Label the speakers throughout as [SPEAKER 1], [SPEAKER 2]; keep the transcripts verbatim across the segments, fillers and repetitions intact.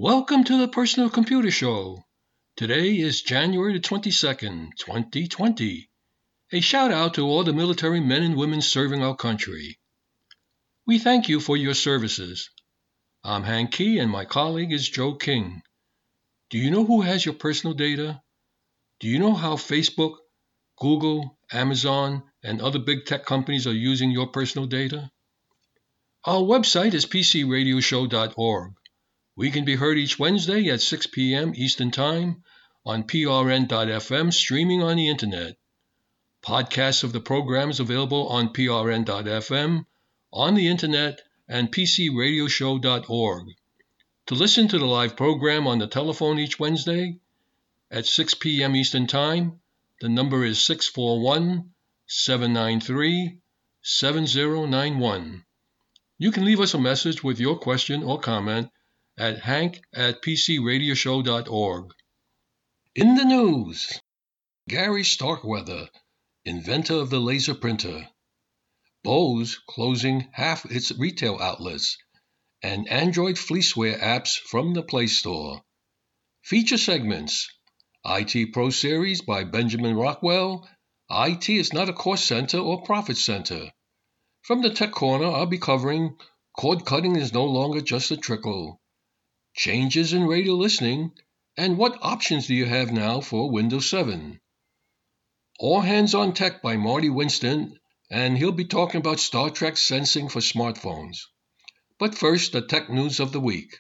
[SPEAKER 1] Welcome to the Personal Computer Show. Today is January the twenty-second, twenty twenty. A shout out to all the military men and women serving our country. We thank you for your services. I'm Hank Key and my colleague is Joe King. Do you know who has your personal data? Do you know how Facebook, Google, Amazon, and other big tech companies are using your personal data? Our website is p c radio show dot org. We can be heard each Wednesday at six p.m. Eastern Time on p r n dot f m streaming on the Internet. Podcasts of the programs available on p r n dot f m, on the Internet, and p c radio show dot org. To listen to the live program on the telephone each Wednesday at six p.m. Eastern Time, the number is six four one, seven nine three, seven zero nine one. You can leave us a message with your question or comment at hank at p c radio show dot org. In the news, Gary Starkweather, inventor of the laser printer, Bose closing half its retail outlets, and Android fleeceware apps from the Play Store. Feature segments, I T Pro Series by Benjamin Rockwell, I T is not a cost center or profit center. From the Tech Corner, I'll be covering cord cutting is no longer just a trickle, changes in radio listening, and what options do you have now for Windows seven? All Hands on Tech by Marty Winston, and he'll be talking about Star Trek sensing for smartphones. But first, the tech news of the week.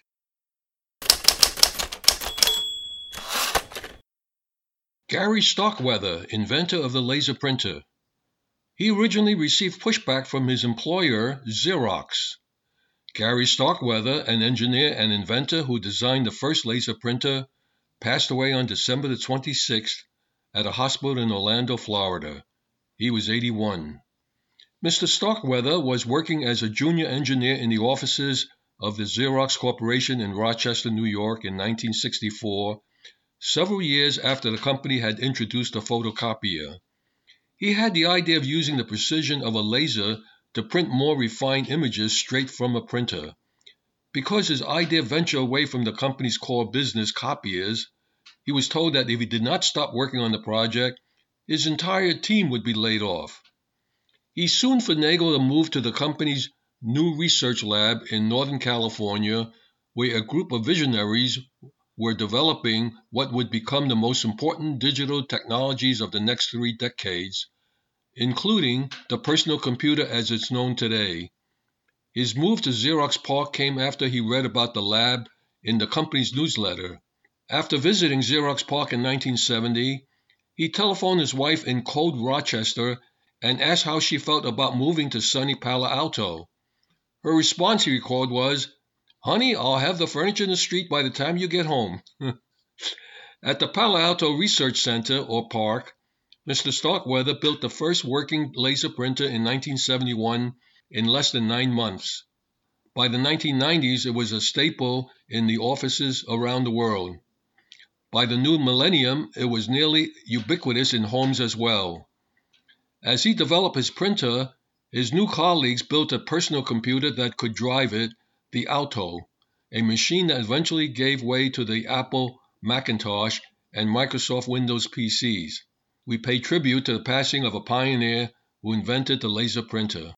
[SPEAKER 1] Gary Starkweather, inventor of the laser printer. He originally received pushback from his employer, Xerox. Gary Starkweather, an engineer and inventor who designed the first laser printer, passed away on December the twenty-sixth at a hospital in Orlando, Florida. He was eighty-one. Mister Starkweather was working as a junior engineer in the offices of the Xerox Corporation in Rochester, New York in nineteen sixty-four, several years after the company had introduced a photocopier. He had the idea of using the precision of a laser to print more refined images straight from a printer. Because his idea ventured away from the company's core business, copiers, he was told that if he did not stop working on the project, his entire team would be laid off. He soon finagled a move to the company's new research lab in Northern California, where a group of visionaries were developing what would become the most important digital technologies of the next three decades, including the personal computer as it's known today. His move to Xerox PARC came after he read about the lab in the company's newsletter. After visiting Xerox PARC in nineteen seventy, he telephoned his wife in cold Rochester and asked how she felt about moving to sunny Palo Alto. Her response, he recalled, was, "Honey, I'll have the furniture in the street by the time you get home." At the Palo Alto Research Center, or PARC, Mister Starkweather built the first working laser printer in nineteen seventy-one in less than nine months. By the nineteen nineties, it was a staple in the offices around the world. By the new millennium, it was nearly ubiquitous in homes as well. As he developed his printer, his new colleagues built a personal computer that could drive it, the Alto, a machine that eventually gave way to the Apple Macintosh and Microsoft Windows P Cs. We pay tribute to the passing of a pioneer who invented the laser printer.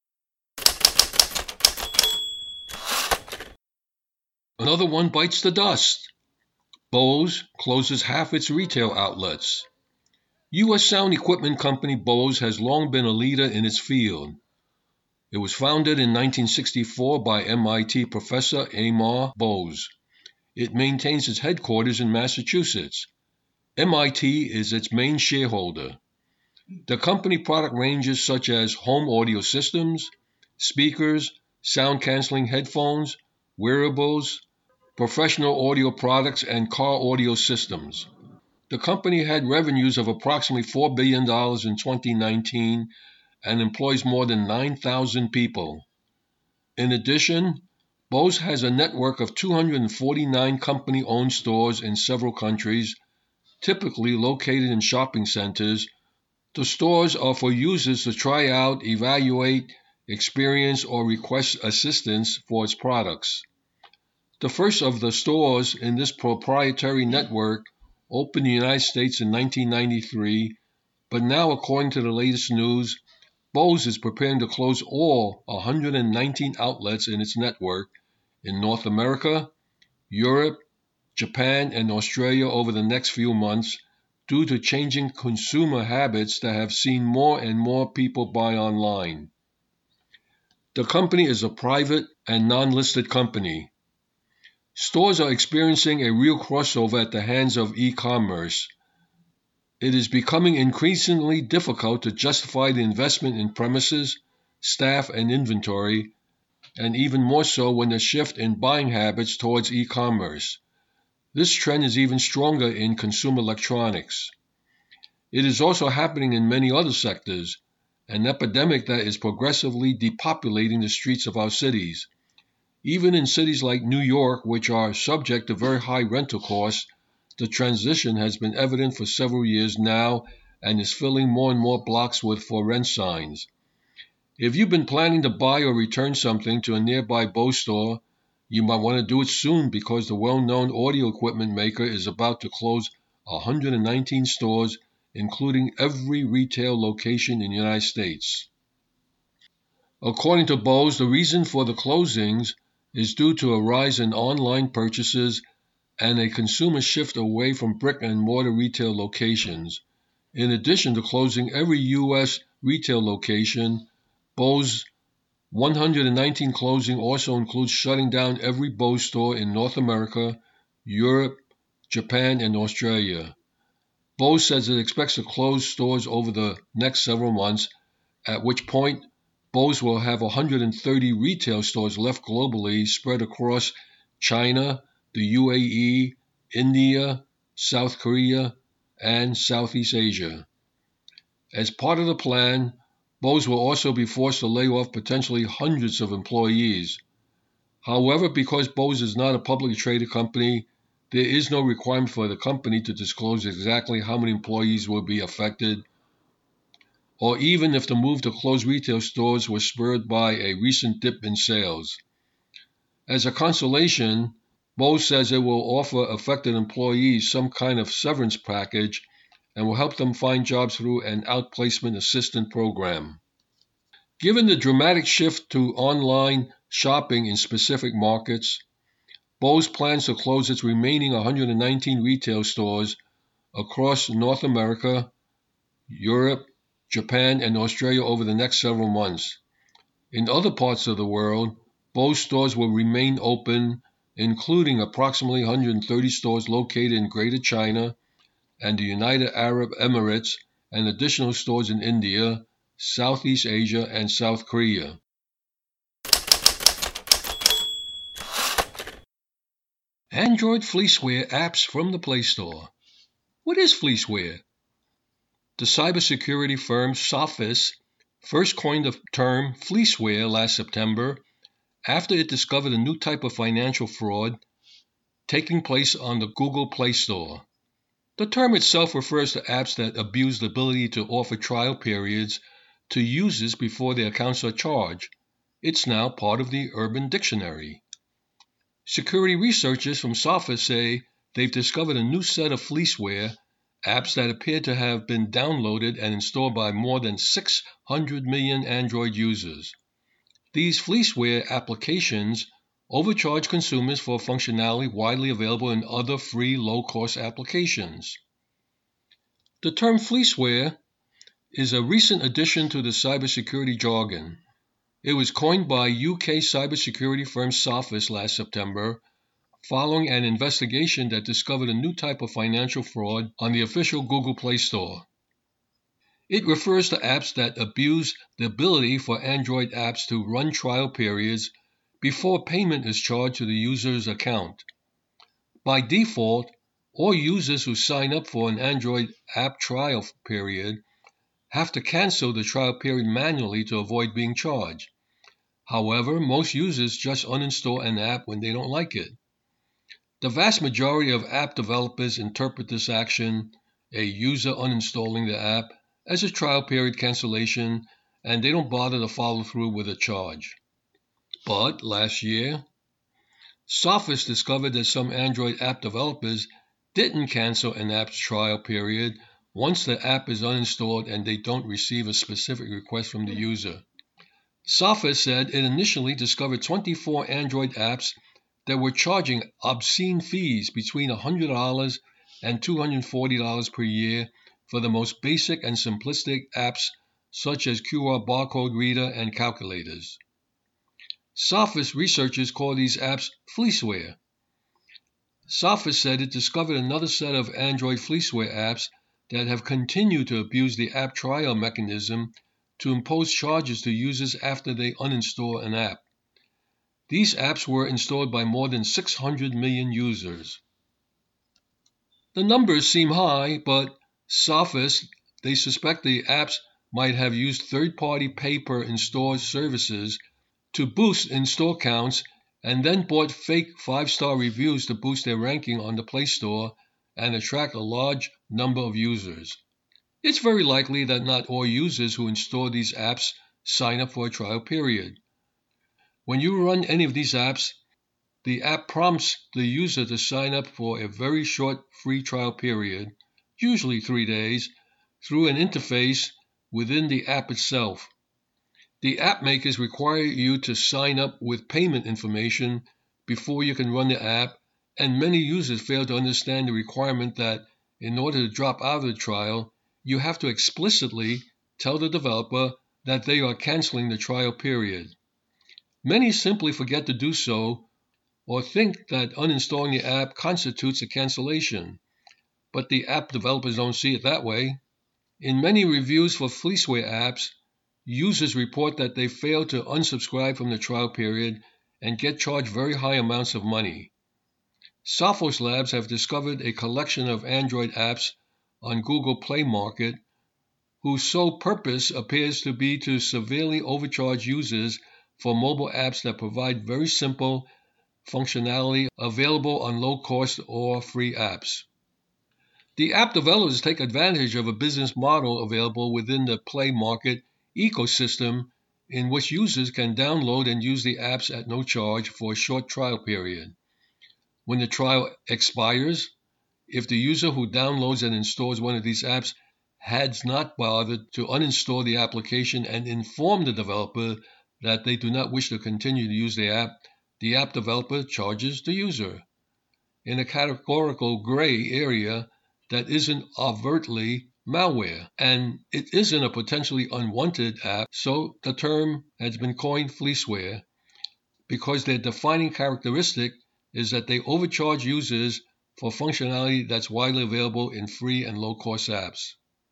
[SPEAKER 1] Another one bites the dust. Bose closes half its retail outlets. U S sound equipment company Bose has long been a leader in its field. It was founded in nineteen sixty-four by M I T professor Amar Bose. It maintains its headquarters in Massachusetts. M I T is its main shareholder. The company product ranges such as home audio systems, speakers, sound-canceling headphones, wearables, professional audio products, and car audio systems. The company had revenues of approximately four billion dollars in twenty nineteen and employs more than nine thousand people. In addition, Bose has a network of two hundred forty-nine company-owned stores in several countries, typically located in shopping centers. The stores are for users to try out, evaluate, experience, or request assistance for its products. The first of the stores in this proprietary network opened in the United States in nineteen ninety-three, but now, according to the latest news, Bose is preparing to close all one hundred nineteen outlets in its network in North America, Europe, Japan, and Australia over the next few months due to changing consumer habits that have seen more and more people buy online. The company is a private and non-listed company. Stores are experiencing a real crossover at the hands of e-commerce. It is becoming increasingly difficult to justify the investment in premises, staff, and inventory, and even more so when the shift in buying habits towards e-commerce. This trend is even stronger in consumer electronics. It is also happening in many other sectors, an epidemic that is progressively depopulating the streets of our cities. Even in cities like New York, which are subject to very high rental costs, the transition has been evident for several years now and is filling more and more blocks with for rent signs. If you've been planning to buy or return something to a nearby Bose store, you might want to do it soon because the well-known audio equipment maker is about to close one hundred nineteen stores, including every retail location in the United States. According to Bose, the reason for the closings is due to a rise in online purchases and a consumer shift away from brick and mortar retail locations. In addition to closing every U S retail location, Bose one hundred nineteen closing also includes shutting down every Bose store in North America, Europe, Japan, and Australia. Bose says it expects to close stores over the next several months, at which point Bose will have one hundred thirty retail stores left globally spread across China, the U A E, India, South Korea, and Southeast Asia. As part of the plan, Bose will also be forced to lay off potentially hundreds of employees. However, because Bose is not a publicly traded company, there is no requirement for the company to disclose exactly how many employees will be affected, or even if the move to close retail stores was spurred by a recent dip in sales. As a consolation, Bose says it will offer affected employees some kind of severance package and will help them find jobs through an outplacement assistance program. Given the dramatic shift to online shopping in specific markets, Bose plans to close its remaining one hundred nineteen retail stores across North America, Europe, Japan, and Australia over the next several months. In other parts of the world, Bose stores will remain open, including approximately one hundred thirty stores located in Greater China and the United Arab Emirates, and additional stores in India, Southeast Asia, and South Korea. Android fleeceware apps from the Play Store. What is fleeceware? The cybersecurity firm Sophos first coined the term fleeceware last September after it discovered a new type of financial fraud taking place on the Google Play Store. The term itself refers to apps that abuse the ability to offer trial periods to users before their accounts are charged. It's now part of the Urban Dictionary. Security researchers from Sophos say they've discovered a new set of fleeceware apps that appear to have been downloaded and installed by more than six hundred million Android users. These fleeceware applications overcharge consumers for functionality widely available in other free low-cost applications. The term fleeceware is a recent addition to the cybersecurity jargon. It was coined by U K cybersecurity firm Sophos last September, following an investigation that discovered a new type of financial fraud on the official Google Play Store. It refers to apps that abuse the ability for Android apps to run trial periods before payment is charged to the user's account. By default, all users who sign up for an Android app trial period have to cancel the trial period manually to avoid being charged. However, most users just uninstall an app when they don't like it. The vast majority of app developers interpret this action, a user uninstalling the app, as a trial period cancellation, and they don't bother to follow through with a charge. But last year, Sophos discovered that some Android app developers didn't cancel an app's trial period once the app is uninstalled and they don't receive a specific request from the user. Sophos said it initially discovered twenty-four Android apps that were charging obscene fees between one hundred dollars and two hundred forty dollars per year for the most basic and simplistic apps such as Q R barcode reader and calculators. Sophos researchers call these apps fleeceware. Sophos said it discovered another set of Android fleeceware apps that have continued to abuse the app trial mechanism to impose charges to users after they uninstall an app. These apps were installed by more than six hundred million users. The numbers seem high, but Sophos, they suspect the apps might have used third-party pay-per-install services to boost install counts and then bought fake five-star reviews to boost their ranking on the Play Store and attract a large number of users. It's very likely that not all users who install these apps sign up for a trial period. When you run any of these apps, the app prompts the user to sign up for a very short free trial period, usually three days, through an interface within the app itself. The app makers require you to sign up with payment information before you can run the app, and many users fail to understand the requirement that in order to drop out of the trial, you have to explicitly tell the developer that they are canceling the trial period. Many simply forget to do so or think that uninstalling the app constitutes a cancellation, but the app developers don't see it that way. In many reviews for fleeceware apps, users report that they fail to unsubscribe from the trial period and get charged very high amounts of money. Sophos Labs have discovered a collection of Android apps on Google Play Market whose sole purpose appears to be to severely overcharge users for mobile apps that provide very simple functionality available on low-cost or free apps. The app developers take advantage of a business model available within the Play Market ecosystem in which users can download and use the apps at no charge for a short trial period. When the trial expires, if the user who downloads and installs one of these apps has not bothered to uninstall the application and inform the developer that they do not wish to continue to use the app, the app developer charges the user. In a categorical gray area that isn't overtly malware, and it isn't a potentially unwanted app, so the term has been coined fleeceware because their defining characteristic is that they overcharge users for functionality that's widely available in free and low-cost apps.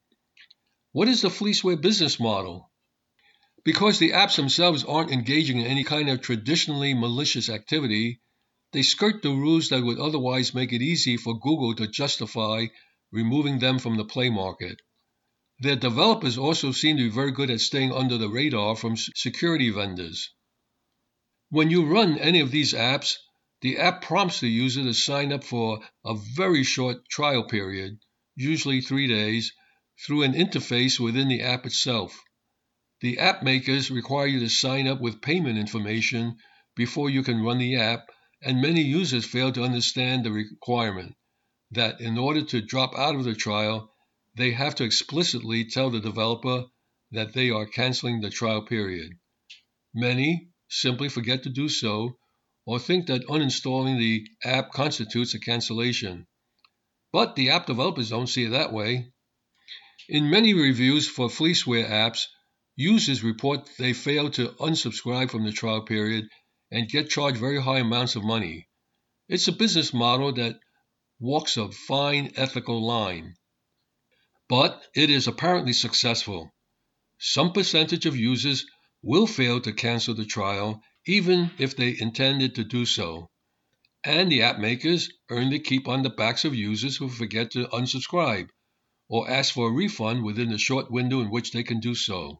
[SPEAKER 1] What is the fleeceware business model? Because the apps themselves aren't engaging in any kind of traditionally malicious activity, they skirt the rules that would otherwise make it easy for Google to justify removing them from the Play Market. Their developers also seem to be very good at staying under the radar from security vendors. When you run any of these apps, the app prompts the user to sign up for a very short trial period, usually three days, through an interface within the app itself. The app makers require you to sign up with payment information before you can run the app, and many users fail to understand the requirement that in order to drop out of the trial, they have to explicitly tell the developer that they are canceling the trial period. Many simply forget to do so or think that uninstalling the app constitutes a cancellation. But the app developers don't see it that way. In many reviews for fleeceware apps, users report they fail to unsubscribe from the trial period and get charged very high amounts of money. It's a business model that walks a fine ethical line. But it is apparently successful. Some percentage of users will fail to cancel the trial even if they intended to do so. And the app makers earn the keep on the backs of users who forget to unsubscribe or ask for a refund within the short window in which they can do so.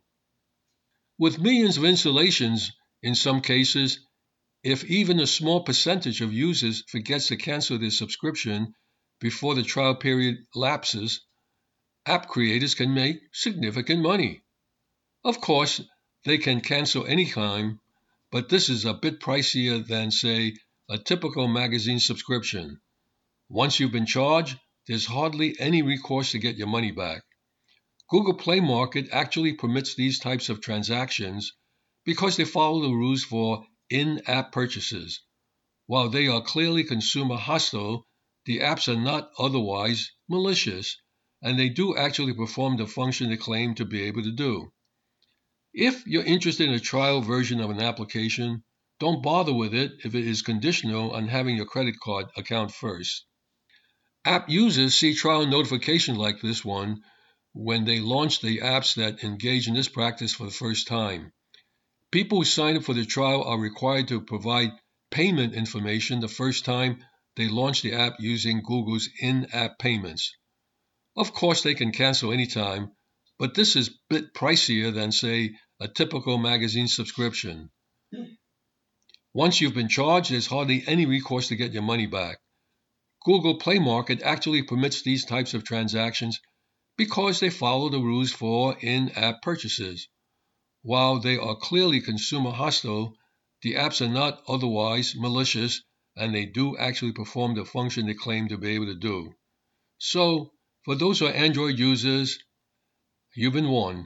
[SPEAKER 1] With millions of installations, in some cases, if even a small percentage of users forgets to cancel their subscription before the trial period lapses, app creators can make significant money. Of course, they can cancel anytime, but this is a bit pricier than, say, a typical magazine subscription. Once you've been charged, there's hardly any recourse to get your money back. Google Play Market actually permits these types of transactions because they follow the rules for in-app purchases. While they are clearly consumer hostile, the apps are not otherwise malicious, and they do actually perform the function they claim to be able to do. If you're interested in a trial version of an application, don't bother with it if it is conditional on having your credit card account first. App users see trial notifications like this one when they launch the apps that engage in this practice for the first time. People who sign up for the trial are required to provide payment information the first time they launch the app using Google's in-app payments. Of course, they can cancel anytime, but this is a bit pricier than, say, a typical magazine subscription. Once you've been charged, there's hardly any recourse to get your money back. Google Play Market actually permits these types of transactions because they follow the rules for in-app purchases. While they are clearly consumer hostile, the apps are not otherwise malicious, and they do actually perform the function they claim to be able to do. So, for those who are Android users, you've been warned.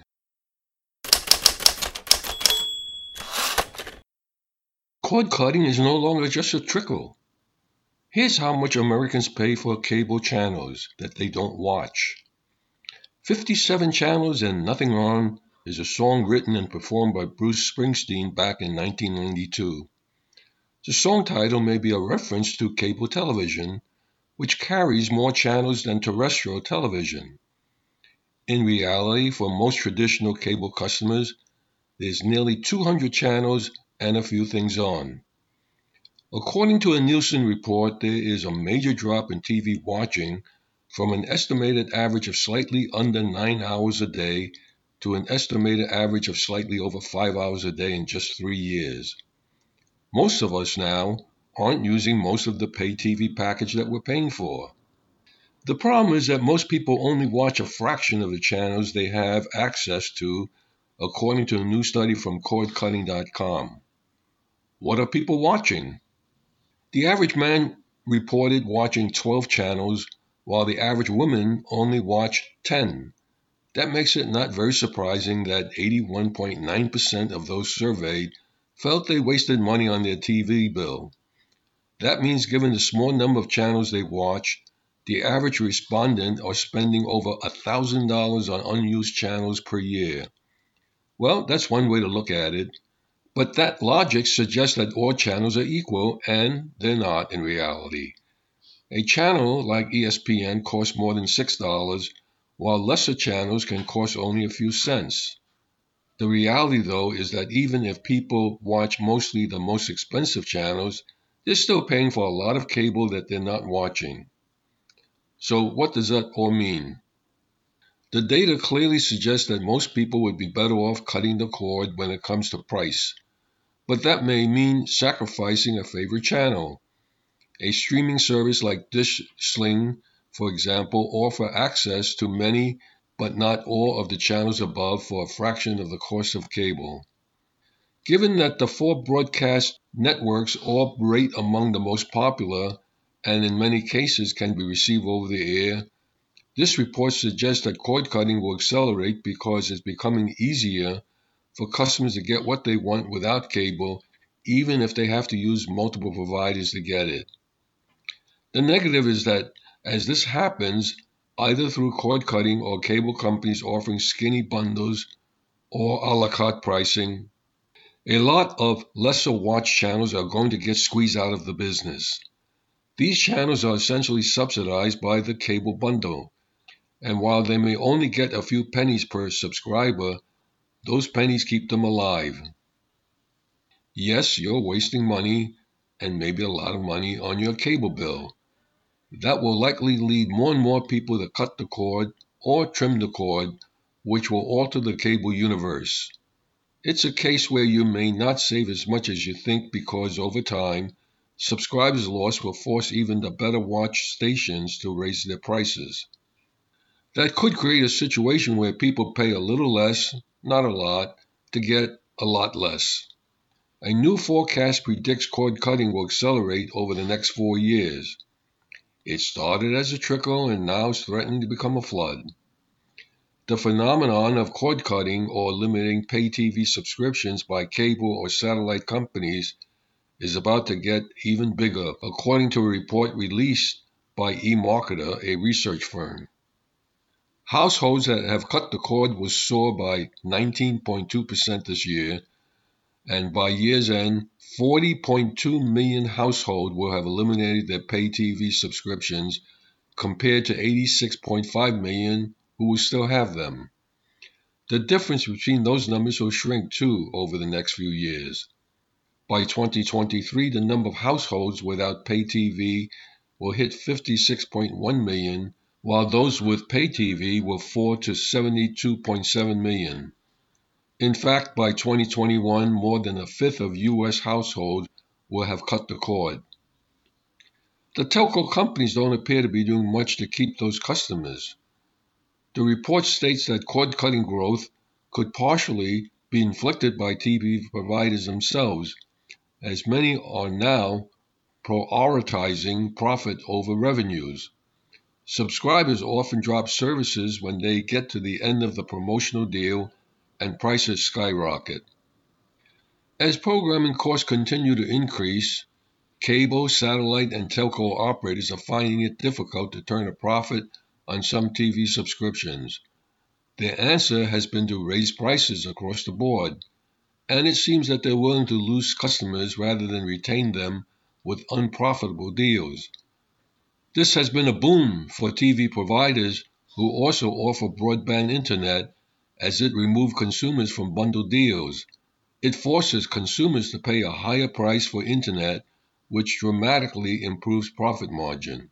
[SPEAKER 1] Cord cutting is no longer just a trickle. Here's how much Americans pay for cable channels that they don't watch. fifty-seven channels and nothing on is a song written and performed by Bruce Springsteen back in nineteen ninety-two. The song title may be a reference to cable television, which carries more channels than terrestrial television. In reality, for most traditional cable customers, there's nearly two hundred channels and a few things on. According to a Nielsen report, there is a major drop in T V watching from an estimated average of slightly under nine hours a day to an estimated average of slightly over five hours a day in just three years. Most of us now aren't using most of the pay T V package that we're paying for. The problem is that most people only watch a fraction of the channels they have access to, according to a new study from cord cutting dot com. What are people watching? The average man reported watching twelve channels, while the average woman only watched ten. That makes it not very surprising that eighty-one point nine percent of those surveyed felt they wasted money on their T V bill. That means given the small number of channels they watch, the average respondent are spending over one thousand dollars on unused channels per year. Well, that's one way to look at it, but that logic suggests that all channels are equal, and they're not in reality. A channel like E S P N costs more than six dollars, while lesser channels can cost only a few cents. The reality, though, is that even if people watch mostly the most expensive channels, they're still paying for a lot of cable that they're not watching. So what does that all mean? The data clearly suggests that most people would be better off cutting the cord when it comes to price, but that may mean sacrificing a favorite channel. A streaming service like DishSling, for example, offers access to many but not all of the channels above for a fraction of the cost of cable. Given that the four broadcast networks all rate among the most popular and in many cases can be received over the air, this report suggests that cord cutting will accelerate because it's becoming easier for customers to get what they want without cable, even if they have to use multiple providers to get it. The negative is that as this happens, either through cord cutting or cable companies offering skinny bundles or a la carte pricing, a lot of lesser watched channels are going to get squeezed out of the business. These channels are essentially subsidized by the cable bundle, and while they may only get a few pennies per subscriber, those pennies keep them alive. Yes, you're wasting money, and maybe a lot of money, on your cable bill. That will likely lead more and more people to cut the cord or trim the cord, which will alter the cable universe. It's a case where you may not save as much as you think because over time, subscribers loss will force even the better watched stations to raise their prices. That could create a situation where people pay a little less, not a lot, to get a lot less. A new forecast predicts cord cutting will accelerate over the next four years. It started as a trickle and now is threatening to become a flood. The phenomenon of cord cutting or limiting pay T V subscriptions by cable or satellite companies is about to get even bigger, according to a report released by eMarketer, a research firm. Households that have cut the cord will soar by nineteen point two percent this year, and by year's end, forty point two million households will have eliminated their pay T V subscriptions compared to eighty-six point five million who will still have them. The difference between those numbers will shrink too over the next few years. By twenty twenty-three, the number of households without pay T V will hit fifty-six point one million, while those with pay T V will fall to seventy-two point seven million. In fact, by twenty twenty-one, more than a fifth of U S households will have cut the cord. The telco companies don't appear to be doing much to keep those customers. The report states that cord-cutting growth could partially be inflicted by T V providers themselves, as many are now prioritizing profit over revenues. Subscribers often drop services when they get to the end of the promotional deal and prices skyrocket. As programming costs continue to increase, cable, satellite, and telco operators are finding it difficult to turn a profit on some T V subscriptions. Their answer has been to raise prices across the board, and it seems that they're willing to lose customers rather than retain them with unprofitable deals. This has been a boon for T V providers who also offer broadband internet, as it removes consumers from bundled deals. It forces consumers to pay a higher price for internet, which dramatically improves profit margin.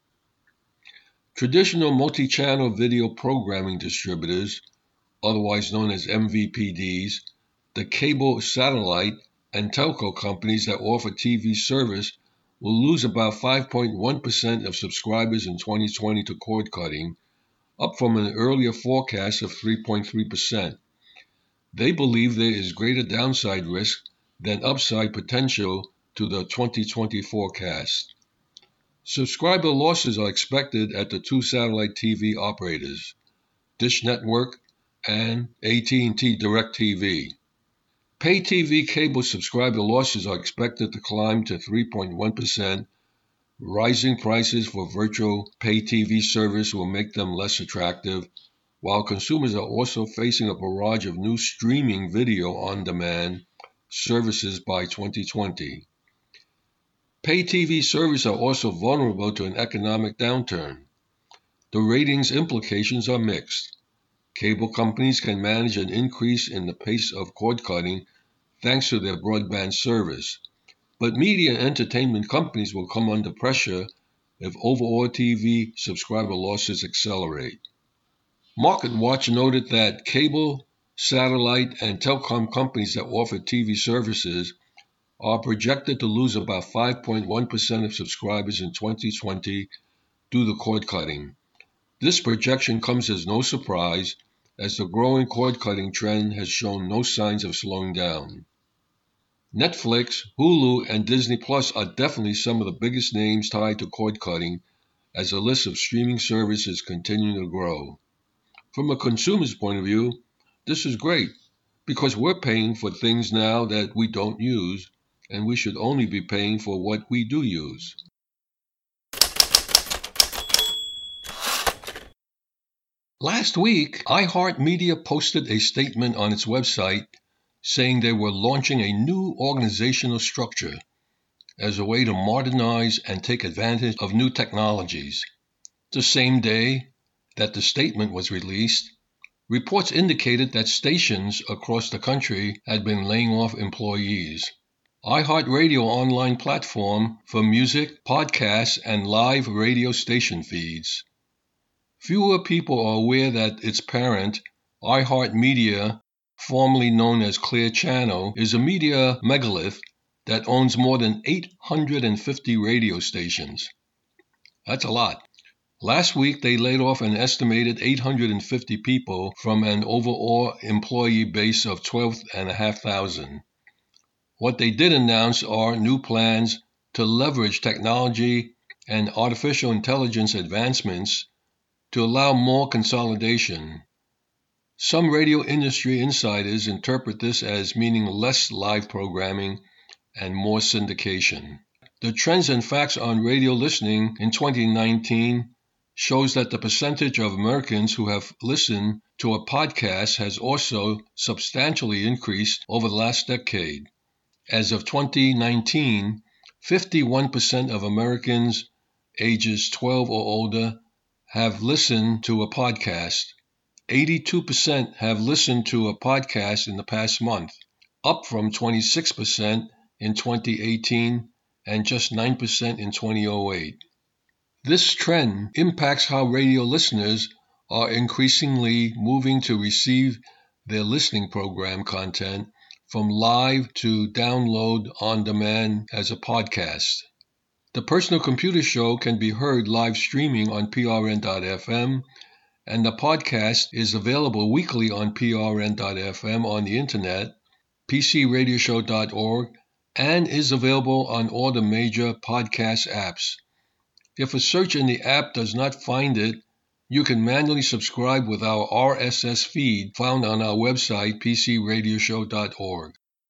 [SPEAKER 1] Traditional multi-channel video programming distributors, otherwise known as M V P Ds, the cable, satellite, and telco companies that offer T V service will lose about five point one percent of subscribers in twenty twenty to cord cutting, up from an earlier forecast of three point three percent. They believe there is greater downside risk than upside potential to the twenty twenty forecast. Subscriber losses are expected at the two satellite T V operators, Dish Network and A T and T DirecTV. Pay T V cable subscriber losses are expected to climb to three point one percent. Rising prices for virtual pay T V service will make them less attractive, while consumers are also facing a barrage of new streaming video on demand services by twenty twenty. Pay T V services are also vulnerable to an economic downturn. The ratings implications are mixed. Cable companies can manage an increase in the pace of cord cutting thanks to their broadband service, but media and entertainment companies will come under pressure if overall T V subscriber losses accelerate. MarketWatch noted that cable, satellite, and telecom companies that offer T V services are projected to lose about five point one percent of subscribers in twenty twenty due to cord cutting. This projection comes as no surprise, as the growing cord cutting trend has shown no signs of slowing down. Netflix, Hulu, and Disney Plus are definitely some of the biggest names tied to cord cutting, as the list of streaming services continues to grow. From a consumer's point of view, this is great, because we're paying for things now that we don't use, and we should only be paying for what we do use. Last week, iHeartMedia posted a statement on its website saying they were launching a new organizational structure as a way to modernize and take advantage of new technologies. The same day that the statement was released, reports indicated that stations across the country had been laying off employees. iHeartRadio online platform for music, podcasts, and live radio station feeds. Fewer people are aware that its parent, iHeartMedia, formerly known as Clear Channel, is a media megalith that owns more than eight hundred fifty radio stations. That's a lot. Last week, they laid off an estimated eight hundred fifty people from an overall employee base of twelve thousand five hundred. What they did announce are new plans to leverage technology and artificial intelligence advancements to allow more consolidation. Some radio industry insiders interpret this as meaning less live programming and more syndication. The Trends and Facts on Radio Listening in twenty nineteen shows that the percentage of Americans who have listened to a podcast has also substantially increased over the last decade. As of twenty nineteen, fifty-one percent of Americans ages twelve or older have listened to a podcast. eighty-two percent have listened to a podcast in the past month, up from twenty-six percent in twenty eighteen and just nine percent in twenty oh eight. This trend impacts how radio listeners are increasingly moving to receive their listening program content from live to download on demand as a podcast. The Personal Computer Show can be heard live streaming on P R N dot F M, and the podcast is available weekly on P R N dot F M on the internet, P C radio show dot org, and is available on all the major podcast apps. If a search in the app does not find it, you can manually subscribe with our R S S feed found on our website, P C radio show dot org.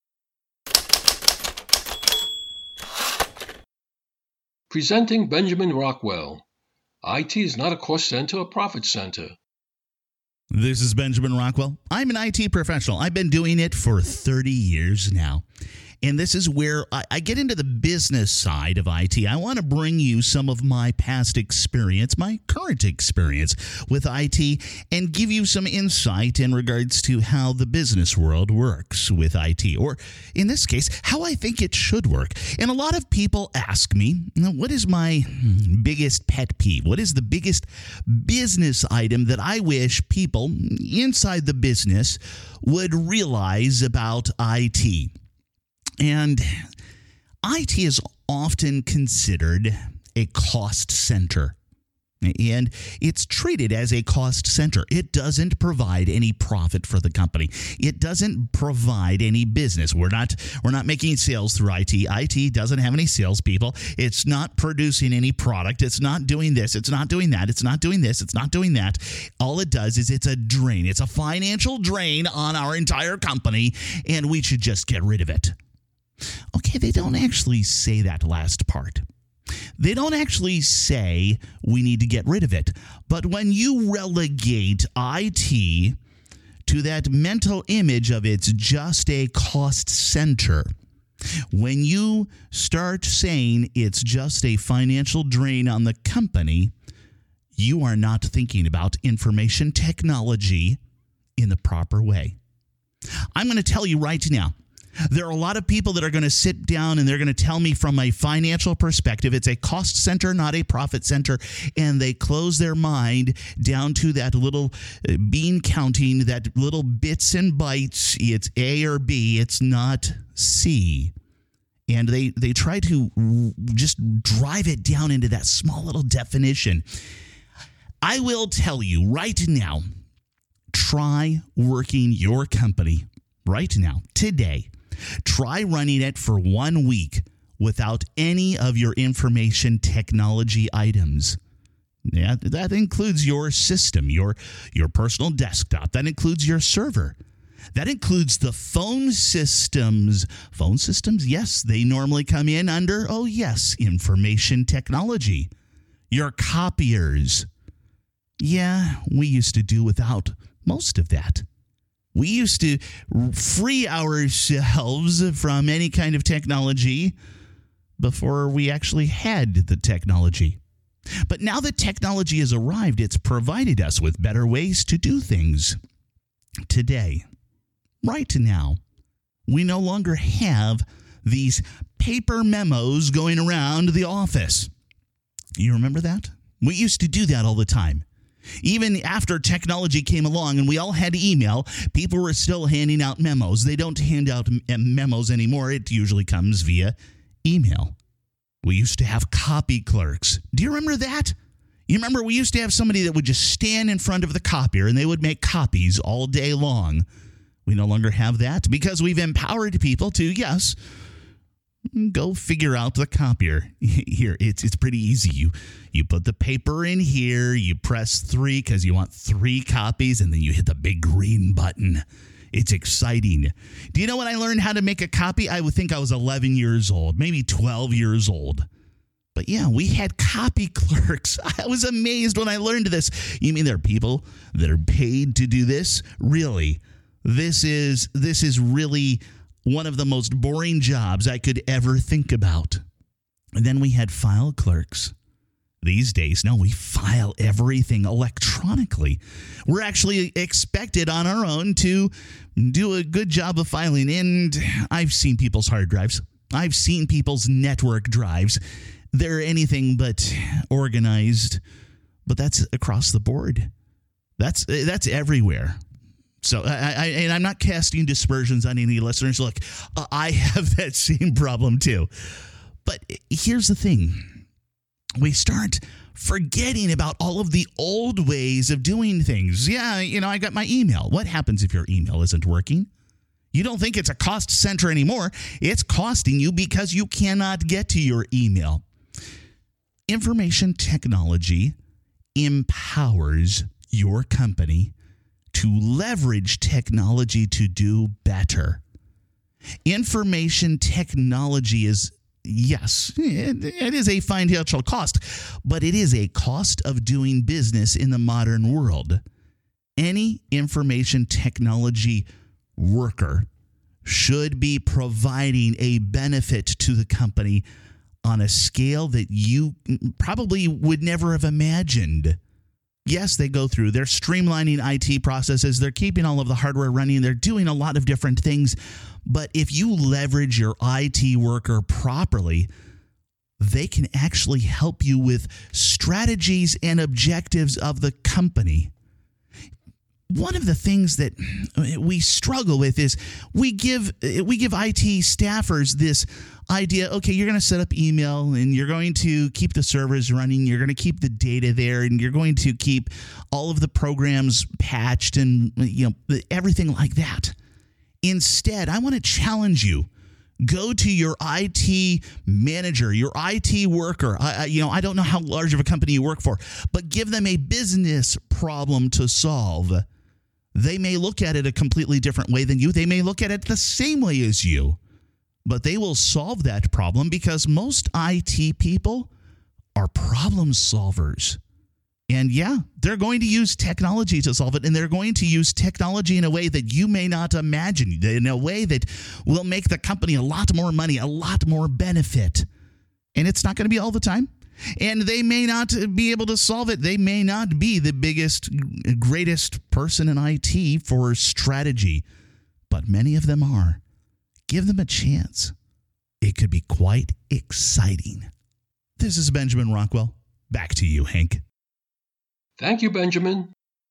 [SPEAKER 1] Presenting Benjamin Rockwell. I T is not a cost center or profit center.
[SPEAKER 2] This is Benjamin Rockwell. I'm an I T professional. I've been doing it for thirty years now. And this is where I, I get into the business side of I T. I want to bring you some of my past experience, my current experience with I T, and give you some insight in regards to how the business world works with I T, or in this case, how I think it should work. And a lot of people ask me, what is my biggest pet peeve? What is the biggest business item that I wish people inside the business would realize about I T? And I T is often considered a cost center, and it's treated as a cost center. It doesn't provide any profit for the company. It doesn't provide any business. We're not we're not making sales through I T. I T doesn't have any salespeople. It's not producing any product. It's not doing this. It's not doing that. It's not doing this. It's not doing that. All it does is it's a drain. It's a financial drain on our entire company, and we should just get rid of it. Okay, they don't actually say that last part. They don't actually say we need to get rid of it. But when you relegate I T to that mental image of it's just a cost center, when you start saying it's just a financial drain on the company, you are not thinking about information technology in the proper way. I'm going to tell you right now, there are a lot of people that are going to sit down and they're going to tell me from a financial perspective, it's a cost center, not a profit center. And they close their mind down to that little bean counting, that little bits and bytes. It's A or B. It's not C. And they, they try to just drive it down into that small little definition. I will tell you right now, try working your company right now, today. Try running it for one week without any of your information technology items. Yeah, that includes your system, your, your personal desktop. That includes your server. That includes the phone systems. Phone systems, yes, they normally come in under, oh yes, information technology. Your copiers. Yeah, we used to do without most of that. We used to free ourselves from any kind of technology before we actually had the technology. But now that technology has arrived, it's provided us with better ways to do things. Today, right now, we no longer have these paper memos going around the office. You remember that? We used to do that all the time. Even after technology came along and we all had email, people were still handing out memos. They don't hand out memos anymore. It usually comes via email. We used to have copy clerks. Do you remember that? You remember we used to have somebody that would just stand in front of the copier and they would make copies all day long. We no longer have that because we've empowered people to, yes, go figure out the copier. Here, it's it's pretty easy. You you put the paper in here, you press three because you want three copies, and then you hit the big green button. It's exciting. Do you know when I learned how to make a copy? I would think I was eleven years old, maybe twelve years old. But yeah, we had copy clerks. I was amazed when I learned this. You mean there are people that are paid to do this? Really? This is this is really one of the most boring jobs I could ever think about. And then we had file clerks. These days, no, we file everything electronically. We're actually expected on our own to do a good job of filing. And I've seen people's hard drives. I've seen people's network drives. They're anything but organized. But that's across the board. That's that's everywhere. So, I, I, and I'm not casting dispersions on any listeners. Look, I have that same problem too. But here's the thing. We start forgetting about all of the old ways of doing things. Yeah, you know, I got my email. What happens if your email isn't working? You don't think it's a cost center anymore. It's costing you because you cannot get to your email. Information technology empowers your company to leverage technology to do better. Information technology is, yes, it, it is a financial cost, but it is a cost of doing business in the modern world. Any information technology worker should be providing a benefit to the company on a scale that you probably would never have imagined. Yes, they go through. They're streamlining I T processes. They're keeping all of the hardware running. They're doing a lot of different things. But if you leverage your I T worker properly, they can actually help you with strategies and objectives of the company. One of the things that we struggle with is we give we give I T staffers this idea, okay, you're going to set up email and you're going to keep the servers running, you're going to keep the data there, and you're going to keep all of the programs patched and, you know, everything like that. Instead, I want to challenge you. Go to your I T manager, your I T worker. I, you know, I don't know how large of a company you work for, but give them a business problem to solve. They may look at it a completely different way than you. They may look at it the same way as you, but they will solve that problem because most I T people are problem solvers. And yeah, they're going to use technology to solve it, and they're going to use technology in a way that you may not imagine, in a way that will make the company a lot more money, a lot more benefit. And it's not going to be all the time. And they may not be able to solve it. They may not be the biggest, greatest person in I T for strategy, but many of them are. Give them a chance. It could be quite exciting. This is Benjamin Rockwell. Back to you, Hank.
[SPEAKER 1] Thank you, Benjamin.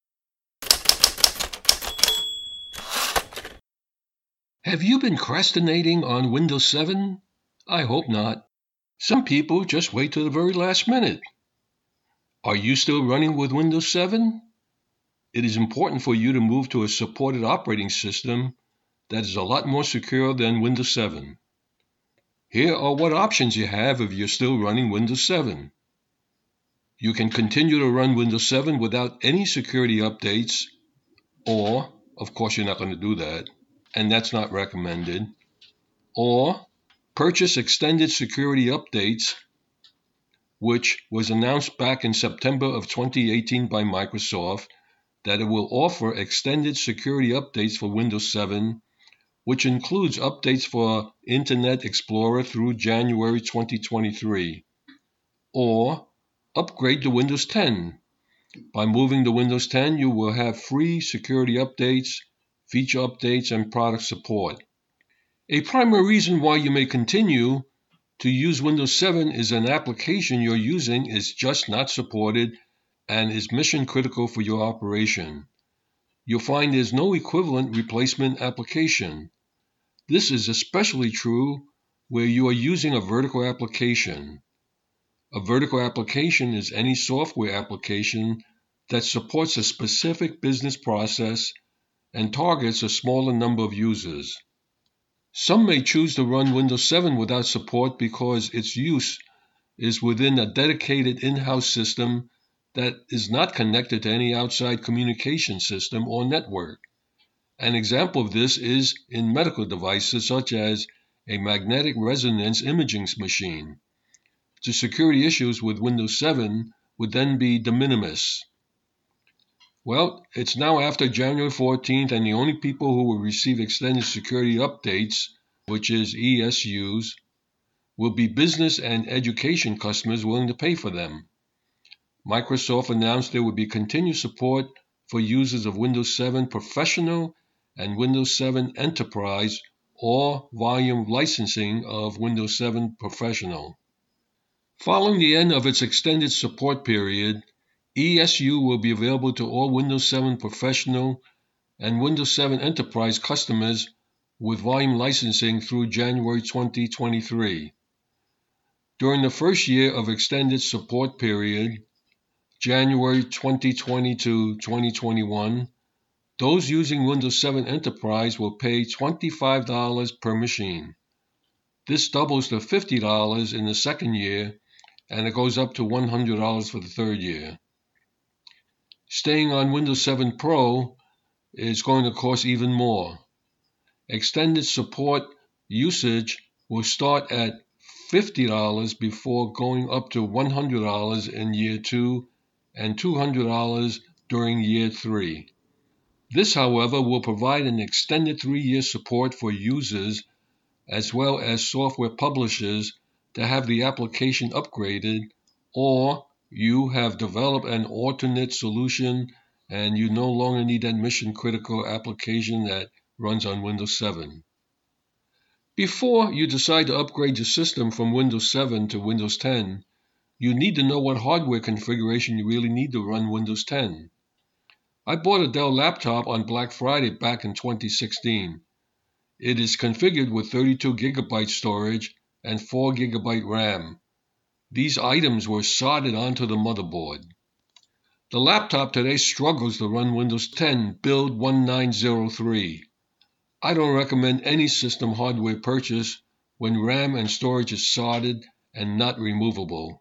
[SPEAKER 1] Have you been procrastinating on Windows seven? I hope not. Some people just wait till the very last minute. Are you still running with Windows seven? It is important for you to move to a supported operating system that is a lot more secure than Windows seven. Here are what options you have if you're still running Windows seven. You can continue to run Windows seven without any security updates, or, of course you're not going to do that, and that's not recommended, or purchase extended security updates, which was announced back in September of twenty eighteen by Microsoft, that it will offer extended security updates for Windows seven, which includes updates for Internet Explorer through January twenty twenty-three, or upgrade to Windows ten. By moving to Windows ten, you will have free security updates, feature updates, and product support. A primary reason why you may continue to use Windows seven is an application you're using is just not supported and is mission critical for your operation. You'll find there's no equivalent replacement application. This is especially true where you are using a vertical application. A vertical application is any software application that supports a specific business process and targets a smaller number of users. Some may choose to run Windows seven without support because its use is within a dedicated in-house system that is not connected to any outside communication system or network. An example of this is in medical devices such as a magnetic resonance imaging machine. The security issues with Windows seven would then be de minimis. Well, it's now after January fourteenth, and the only people who will receive extended security updates, which is E S Us, will be business and education customers willing to pay for them. Microsoft announced there would be continued support for users of Windows seven Professional and Windows seven Enterprise or volume licensing of Windows seven Professional. Following the end of its extended support period, E S U will be available to all Windows seven Professional and Windows seven Enterprise customers with volume licensing through January twenty twenty-three. During the first year of extended support period, January twenty twenty to twenty twenty-one, those using Windows seven Enterprise will pay twenty-five dollars per machine. This doubles to fifty dollars in the second year, and it goes up to one hundred dollars for the third year. Staying on Windows seven Pro is going to cost even more. Extended support usage will start at fifty dollars before going up to one hundred dollars in year two and two hundred dollars during year three. This, however, will provide an extended three-year support for users as well as software publishers to have the application upgraded, or you have developed an alternate solution and you no longer need that mission-critical application that runs on Windows seven. Before you decide to upgrade your system from Windows seven to Windows ten, you need to know what hardware configuration you really need to run Windows ten. I bought a Dell laptop on Black Friday back in twenty sixteen. It is configured with thirty-two gigabyte storage and four gigabyte RAM. These items were soldered onto the motherboard. The laptop today struggles to run Windows ten Build one nine zero three. I don't recommend any system hardware purchase when RAM and storage is soldered and not removable.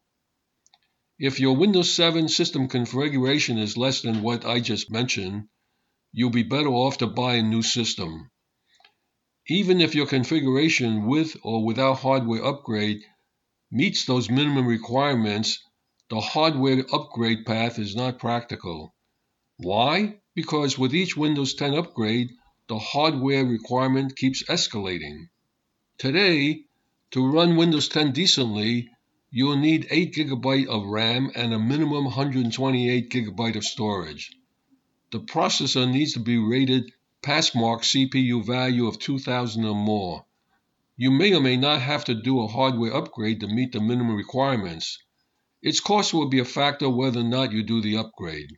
[SPEAKER 1] If your Windows seven system configuration is less than what I just mentioned, you'll be better off to buy a new system. Even if your configuration with or without hardware upgrade meets those minimum requirements, the hardware upgrade path is not practical. Why? Because with each Windows ten upgrade, the hardware requirement keeps escalating. Today, to run Windows ten decently, you'll need eight gigabyte of RAM and a minimum one hundred twenty-eight gigabyte of storage. The processor needs to be rated Passmark C P U value of two thousand or more. You may or may not have to do a hardware upgrade to meet the minimum requirements. Its cost will be a factor whether or not you do the upgrade.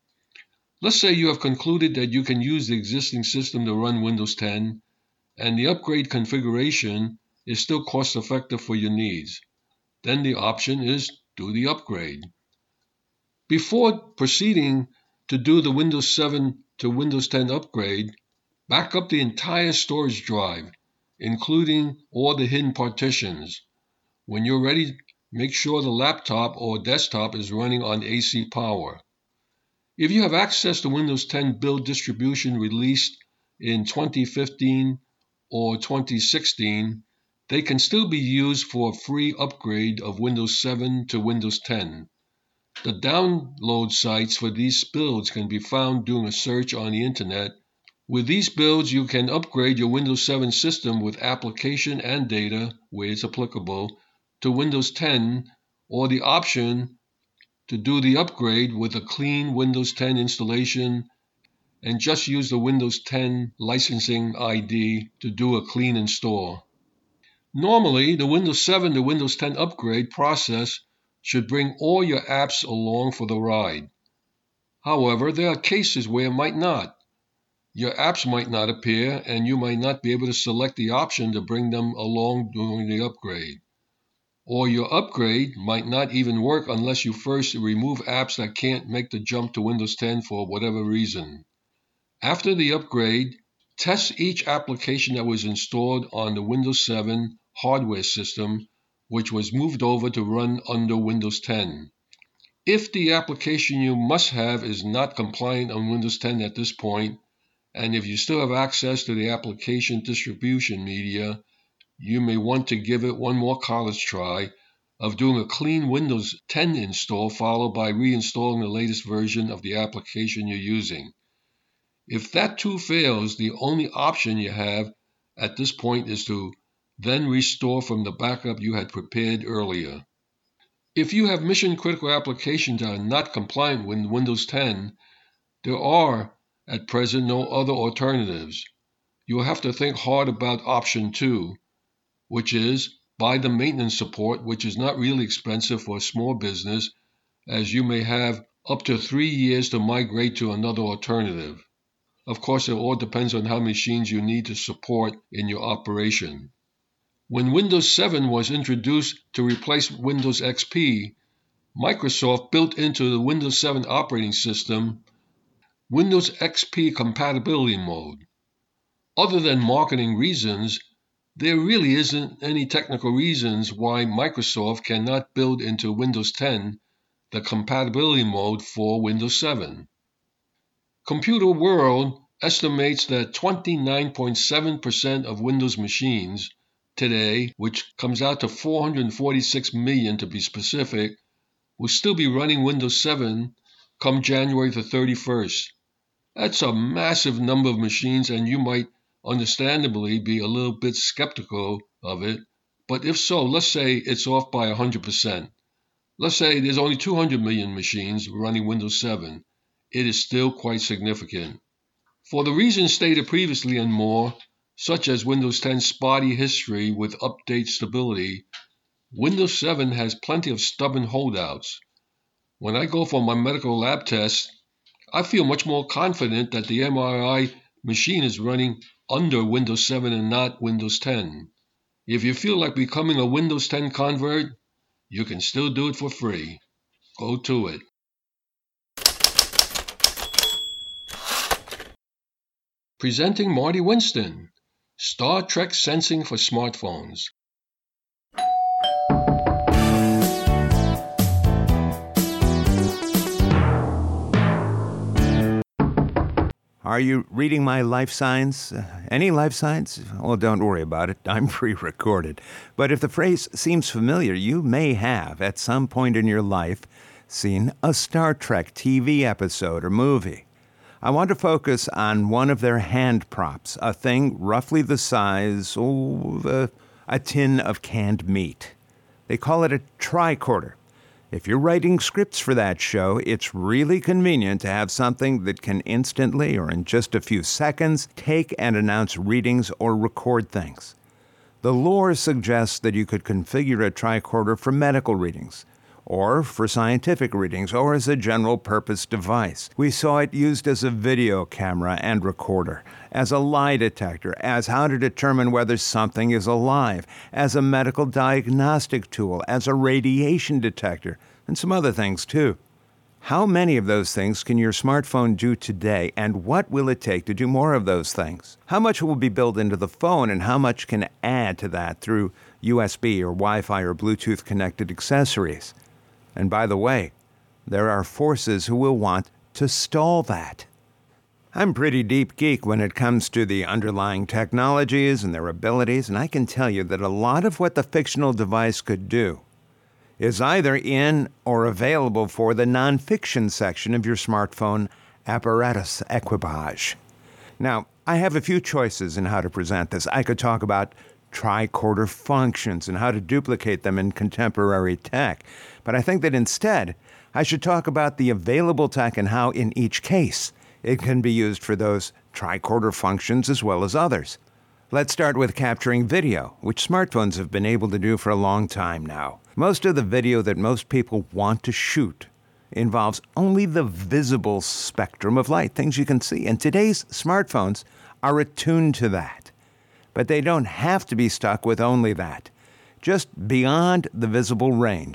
[SPEAKER 1] Let's say you have concluded that you can use the existing system to run Windows ten, and the upgrade configuration is still cost-effective for your needs. Then the option is do the upgrade. Before proceeding to do the Windows seven to Windows ten upgrade, back up the entire storage drive, including all the hidden partitions. When you're ready, make sure the laptop or desktop is running on A C power. If you have access to Windows ten Build distribution released in twenty fifteen or twenty sixteen, they can still be used for a free upgrade of Windows seven to Windows ten. The download sites for these builds can be found doing a search on the internet. With these builds, you can upgrade your Windows seven system with application and data, where it's applicable, to Windows ten, or the option to do the upgrade with a clean Windows ten installation and just use the Windows ten licensing I D to do a clean install. Normally, the Windows seven to Windows ten upgrade process should bring all your apps along for the ride. However, there are cases where it might not. Your apps might not appear, and you might not be able to select the option to bring them along during the upgrade. Or your upgrade might not even work unless you first remove apps that can't make the jump to Windows ten for whatever reason. After the upgrade, test each application that was installed on the Windows seven hardware system, which was moved over to run under Windows ten. If the application you must have is not compliant on Windows ten at this point, and if you still have access to the application distribution media, you may want to give it one more college try of doing a clean Windows ten install followed by reinstalling the latest version of the application you're using. If that too fails, the only option you have at this point is to then restore from the backup you had prepared earlier. If you have mission-critical applications that are not compliant with Windows ten, there are, at present, no other alternatives. You will have to think hard about option two, which is buy the maintenance support, which is not really expensive for a small business, as you may have up to three years to migrate to another alternative. Of course, it all depends on how many machines you need to support in your operation. When Windows seven was introduced to replace Windows X P, Microsoft built into the Windows seven operating system Windows X P compatibility mode. Other than marketing reasons, there really isn't any technical reasons why Microsoft cannot build into Windows ten the compatibility mode for Windows seven. Computer World estimates that twenty-nine point seven percent of Windows machines today, which comes out to four hundred forty-six million to be specific, will still be running Windows seven come January the thirty-first. That's a massive number of machines, and you might understandably be a little bit skeptical of it, but if so, let's say it's off by one hundred percent. Let's say there's only two hundred million machines running Windows seven. It is still quite significant. For the reasons stated previously and more, such as Windows ten's spotty history with update stability, Windows seven has plenty of stubborn holdouts. When I go for my medical lab test, I feel much more confident that the M R I machine is running under Windows seven and not Windows ten. If you feel like becoming a Windows ten convert, you can still do it for free. Go to it. Presenting Marty Winston, Star Trek Sensing for Smartphones.
[SPEAKER 3] Are you reading my life signs? Uh, any life signs? Well, don't worry about it. I'm pre-recorded. But if the phrase seems familiar, you may have, at some point in your life, seen a Star Trek T V episode or movie. I want to focus on one of their hand props, a thing roughly the size of oh, a tin of canned meat. They call it a tricorder. If you're writing scripts for that show, it's really convenient to have something that can instantly, or in just a few seconds, take and announce readings or record things. The lore suggests that you could configure a tricorder for medical readings, or for scientific readings, or as a general-purpose device. We saw it used as a video camera and recorder, as a lie detector, as how to determine whether something is alive, as a medical diagnostic tool, as a radiation detector, and some other things too. How many of those things can your smartphone do today, and what will it take to do more of those things? How much will be built into the phone, and how much can add to that through U S B or Wi-Fi or Bluetooth-connected accessories? And by the way, there are forces who will want to stall that. I'm pretty deep geek when it comes to the underlying technologies and their abilities, and I can tell you that a lot of what the fictional device could do is either in or available for the nonfiction section of your smartphone apparatus equipage. Now, I have a few choices in how to present this. I could talk about tricorder functions and how to duplicate them in contemporary tech. But I think that instead, I should talk about the available tech and how, in each case, it can be used for those tricorder functions as well as others. Let's start with capturing video, which smartphones have been able to do for a long time now. Most of the video that most people want to shoot involves only the visible spectrum of light, things you can see. And today's smartphones are attuned to that. But they don't have to be stuck with only that. Just beyond the visible range,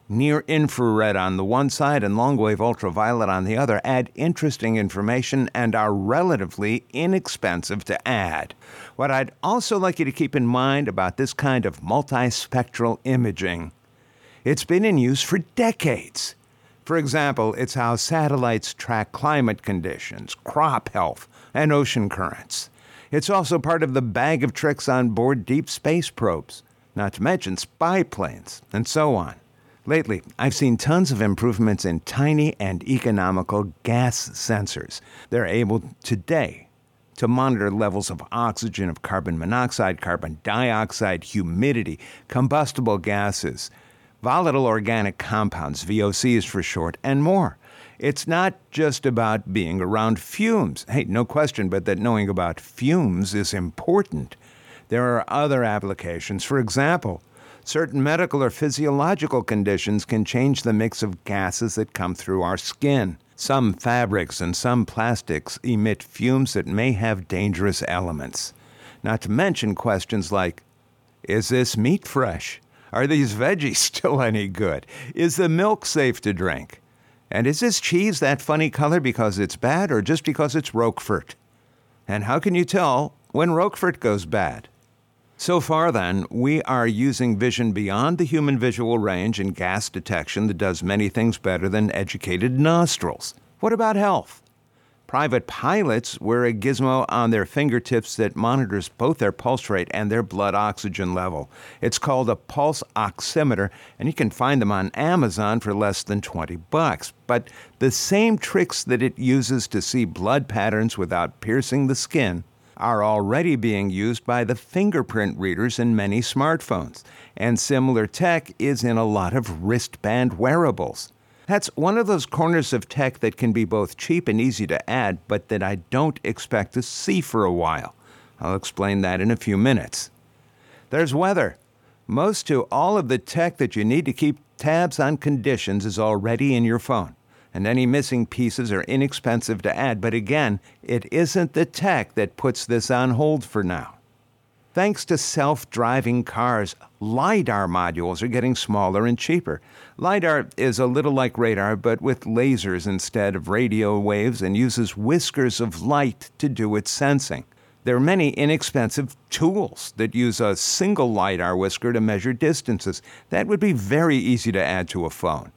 [SPEAKER 3] near-infrared on the one side and long-wave ultraviolet on the other add interesting information and are relatively inexpensive to add. What I'd also like you to keep in mind about this kind of multispectral imaging, it's been in use for decades. For example, it's how satellites track climate conditions, crop health, and ocean currents. It's also part of the bag of tricks on board deep space probes, not to mention spy planes, and so on. Lately, I've seen tons of improvements in tiny and economical gas sensors. They're able today to monitor levels of oxygen, of carbon monoxide, carbon dioxide, humidity, combustible gases, volatile organic compounds, V O Cs for short, and more. It's not just about being around fumes. Hey, no question but that knowing about fumes is important. There are other applications. For example, certain medical or physiological conditions can change the mix of gases that come through our skin. Some fabrics and some plastics emit fumes that may have dangerous elements. Not to mention questions like, is this meat fresh? Are these veggies still any good? Is the milk safe to drink? And is this cheese that funny color because it's bad or just because it's Roquefort? And how can you tell when Roquefort goes bad? So far, then, we are using vision beyond the human visual range in gas detection that does many things better than educated nostrils. What about health? Private pilots wear a gizmo on their fingertips that monitors both their pulse rate and their blood oxygen level. It's called a pulse oximeter, and you can find them on Amazon for less than twenty bucks. But the same tricks that it uses to see blood patterns without piercing the skin are already being used by the fingerprint readers in many smartphones, and similar tech is in a lot of wristband wearables. That's one of those corners of tech that can be both cheap and easy to add, but that I don't expect to see for a while. I'll explain that in a few minutes. There's weather. Most to all of the tech that you need to keep tabs on conditions is already in your phone, and any missing pieces are inexpensive to add, but again, it isn't the tech that puts this on hold for now. Thanks to self-driving cars, LiDAR modules are getting smaller and cheaper. LiDAR is a little like radar, but with lasers instead of radio waves and uses whiskers of light to do its sensing. There are many inexpensive tools that use a single LiDAR whisker to measure distances. That would be very easy to add to a phone.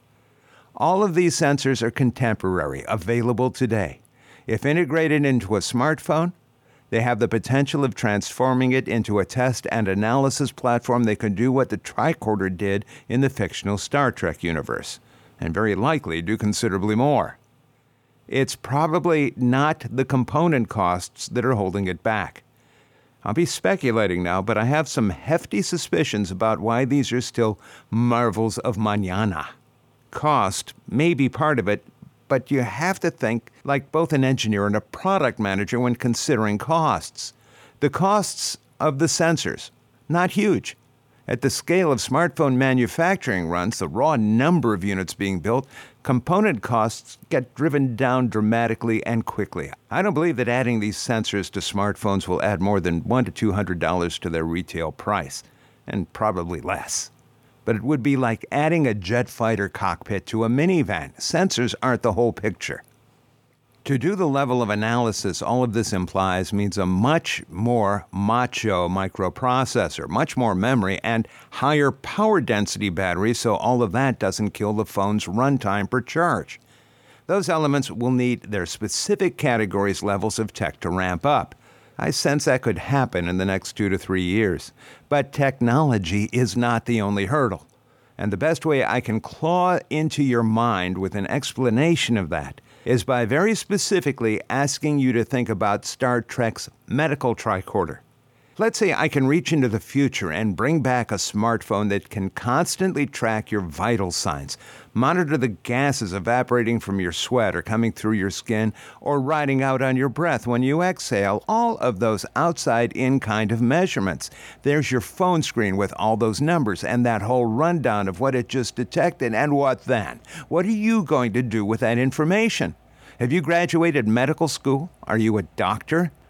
[SPEAKER 3] All of these sensors are contemporary, available today. If integrated into a smartphone, they have the potential of transforming it into a test and analysis platform that can do what the tricorder did in the fictional Star Trek universe, and very likely do considerably more. It's probably not the component costs that are holding it back. I'll be speculating now, but I have some hefty suspicions about why these are still marvels of mañana. Cost may be part of it, but you have to think like both an engineer and a product manager when considering costs. The costs of the sensors, not huge. At the scale of smartphone manufacturing runs, the raw number of units being built, component costs get driven down dramatically and quickly. I don't believe that adding these sensors to smartphones will add more than one hundred to two hundred dollars to their retail price, and probably less. But it would be like adding a jet fighter cockpit to a minivan. Sensors aren't the whole picture. To do the level of analysis all of this implies means a much more macho microprocessor, much more memory, and higher power density batteries, so all of that doesn't kill the phone's runtime per charge. Those elements will need their specific categories levels of tech to ramp up. I sense that could happen in the next two to three years. But technology is not the only hurdle. And the best way I can claw into your mind with an explanation of that is by very specifically asking you to think about Star Trek's medical tricorder. Let's say I can reach into the future and bring back a smartphone that can constantly track your vital signs, monitor the gases evaporating from your sweat or coming through your skin, or riding out on your breath when you exhale, all of those outside-in kind of measurements. There's your phone screen with all those numbers and that whole rundown of what it just detected, and what then? What are you going to do with that information? Have you graduated medical school? Are you a doctor?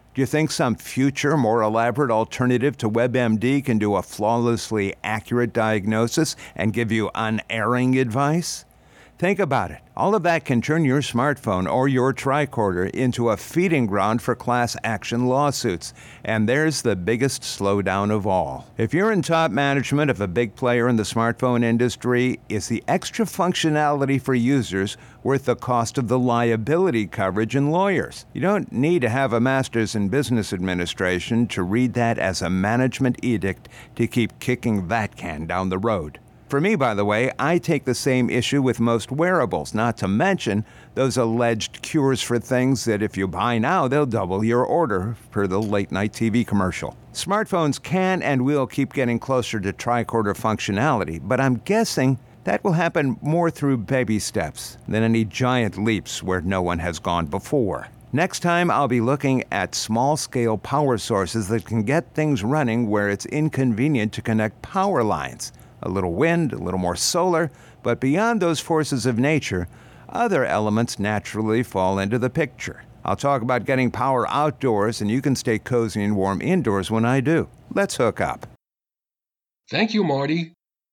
[SPEAKER 3] Do you think some future, more elaborate alternative to WebMD can do a flawlessly accurate diagnosis and give you unerring advice? Think about it. All of that can turn your smartphone or your tricorder into a feeding ground for class action lawsuits. And there's the biggest slowdown of all. If you're in top management of a big player in the smartphone industry, is the extra functionality for users worth the cost of the liability coverage and lawyers? You don't need to have a master's in business administration to read that as a management edict to keep kicking that can down the road. For me, by the way, I take the same issue with most wearables, not to mention those alleged cures for things that if you buy now, they'll double your order, per the late-night T V commercial. Smartphones can and will keep getting closer to tricorder functionality, but I'm guessing that will happen more through baby steps than any giant leaps where no one has gone before. Next time, I'll be looking at small-scale power sources that can get things running where it's inconvenient to connect power lines. A little wind, a little more solar, but beyond those forces of nature, other elements naturally fall into the picture. I'll talk about getting power outdoors, and you can stay cozy and warm indoors when I do. Let's hook up.
[SPEAKER 1] Thank you, Marty.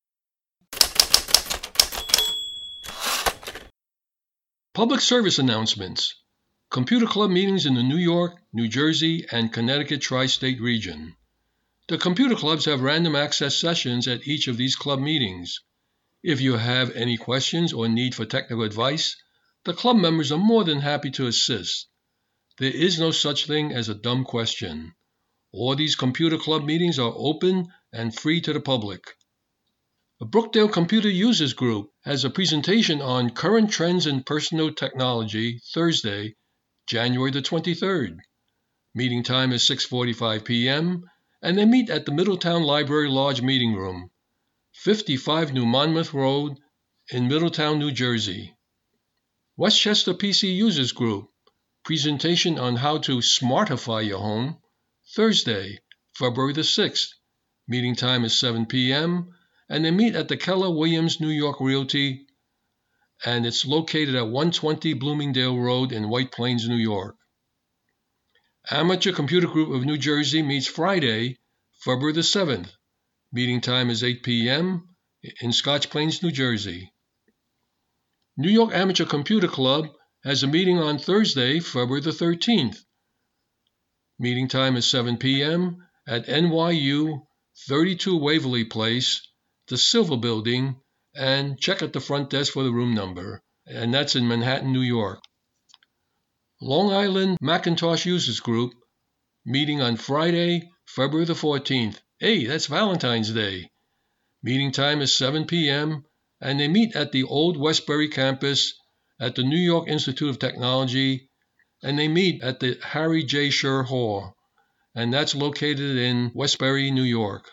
[SPEAKER 1] Public service announcements. Computer Club meetings in the New York, New Jersey, and Connecticut tri-state region. The computer clubs have random access sessions at each of these club meetings. If you have any questions or need for technical advice, the club members are more than happy to assist. There is no such thing as a dumb question. All these computer club meetings are open and free to the public. The Brookdale Computer Users Group has a presentation on current trends in personal technology Thursday, January the twenty-third. Meeting time is six forty-five p.m., and they meet at the Middletown Library Lodge Meeting Room, fifty-five New Monmouth Road in Middletown, New Jersey. Westchester P C Users Group, presentation on how to smartify your home, Thursday, February the sixth. Meeting time is seven p.m., and they meet at the Keller Williams New York Realty, and it's located at one twenty Bloomingdale Road in White Plains, New York. Amateur Computer Group of New Jersey meets Friday, February the seventh. Meeting time is eight p.m. in Scotch Plains, New Jersey. New York Amateur Computer Club has a meeting on Thursday, February the thirteenth. Meeting time is seven p.m. at N Y U thirty-two Waverly Place, the Silver Building, and check at the front desk for the room number, and that's in Manhattan, New York. Long Island Macintosh Users Group, meeting on Friday, February the fourteenth. Hey, that's Valentine's Day. Meeting time is seven p.m., and they meet at the Old Westbury campus at the New York Institute of Technology, and they meet at the Harry J. Scher Hall, and that's located in Westbury, New York.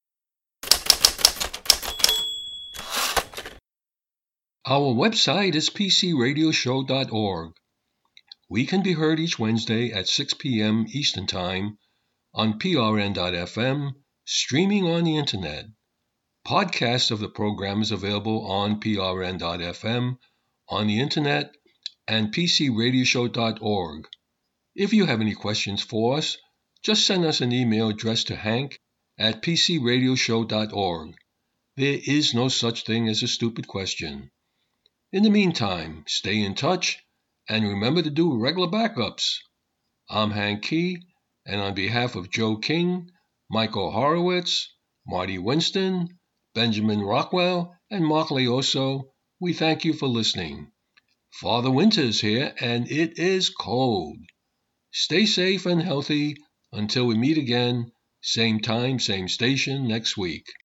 [SPEAKER 1] Our website is p c radio show dot org. We can be heard each Wednesday at six p.m. Eastern Time on p r n dot f m, streaming on the Internet. Podcasts of the program is available on p r n dot f m, on the Internet, and p c radio show dot org. If you have any questions for us, just send us an email addressed to hank at p c radio show dot org. There is no such thing as a stupid question. In the meantime, stay in touch, and remember to do regular backups. I'm Hank Key, and on behalf of Joe King, Michael Horowitz, Marty Winston, Benjamin Rockwell, and Mark Leoso, we thank you for listening. Father Winter's here, and it is cold. Stay safe and healthy until we meet again, same time, same station next week.